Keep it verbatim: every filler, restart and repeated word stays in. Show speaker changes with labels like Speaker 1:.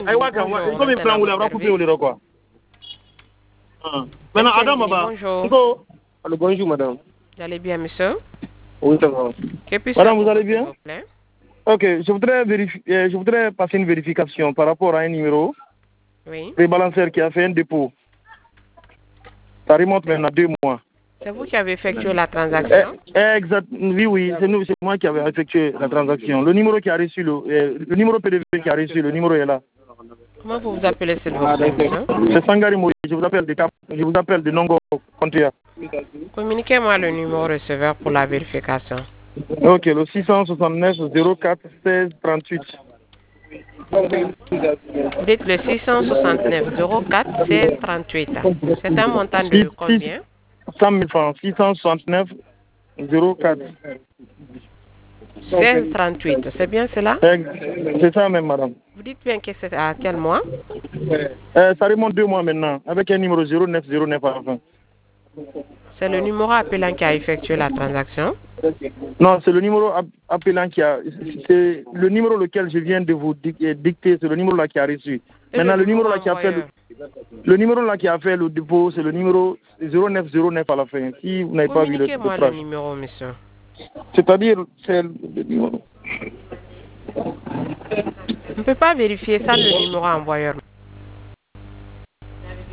Speaker 1: Aïe, ouais, quand
Speaker 2: Bonjour,
Speaker 1: il faut me
Speaker 2: maintenant
Speaker 1: prendre
Speaker 2: vous
Speaker 1: la bras couper
Speaker 2: servez.
Speaker 1: ou le quoi. Ah. Maintenant, Adam,
Speaker 2: Monsieur
Speaker 1: Baba.
Speaker 2: bonjour.
Speaker 3: Allô, bonjour madame.
Speaker 2: Vous allez bien, monsieur?
Speaker 3: Oui, ça va.
Speaker 2: Que puis-je
Speaker 1: Madame,
Speaker 2: faire pour
Speaker 1: vous allez
Speaker 2: vous,
Speaker 1: bien?
Speaker 2: s'il vous plaît?
Speaker 1: Ok, je voudrais, vérifier, euh, je voudrais passer une vérification par rapport à un numéro
Speaker 2: Oui.
Speaker 1: de balanceur qui a fait un dépôt. Ça remonte maintenant à deux mois.
Speaker 2: C'est vous qui avez effectué la
Speaker 1: Eh,
Speaker 2: transaction?
Speaker 1: exact, oui, oui, c'est nous, c'est moi qui avais effectué la transaction. Le numéro qui a reçu, le, euh, le numéro P D V qui a reçu, le numéro est là.
Speaker 2: Comment vous vous appelez, s'il vous plaît, monsieur?
Speaker 1: C'est Sangari Moui, je vous appelle de Cap, je vous appelle de Nongo Contia.
Speaker 2: Communiquez-moi le numéro receveur pour la vérification.
Speaker 1: Ok, le six cent soixante-neuf zéro quatre seize trente-huit.
Speaker 2: Vous dites le six cent soixante-neuf zéro quatre seize trente-huit. C'est un montant de combien?
Speaker 1: cent mille francs, six cent soixante-neuf zéro quatre.
Speaker 2: seize trente-huit, c'est bien cela?
Speaker 1: C'est ça même, madame.
Speaker 2: Vous dites bien que c'est à quel mois?
Speaker 1: Euh, ça remonte deux mois maintenant, avec un numéro zéro neuf zéro neuf à la fin.
Speaker 2: C'est le numéro appelant qui a effectué la transaction?
Speaker 1: Non, c'est le numéro appelant qui a... C'est le numéro lequel je viens de vous dicter, c'est le numéro là qui a reçu.
Speaker 2: Et
Speaker 1: Maintenant,
Speaker 2: le
Speaker 1: le numéro
Speaker 2: numéro
Speaker 1: là qui a fait le,
Speaker 2: envoyeur?
Speaker 1: le numéro là qui a fait le dépôt, c'est le numéro zéro neuf zéro neuf à la fin. Si vous n'avez pas vu le, le
Speaker 2: Communiquez-moi le
Speaker 1: trash.
Speaker 2: numéro, monsieur.
Speaker 1: C'est-à-dire, c'est le numéro.
Speaker 2: On ne peut pas vérifier ça le numéro envoyeur.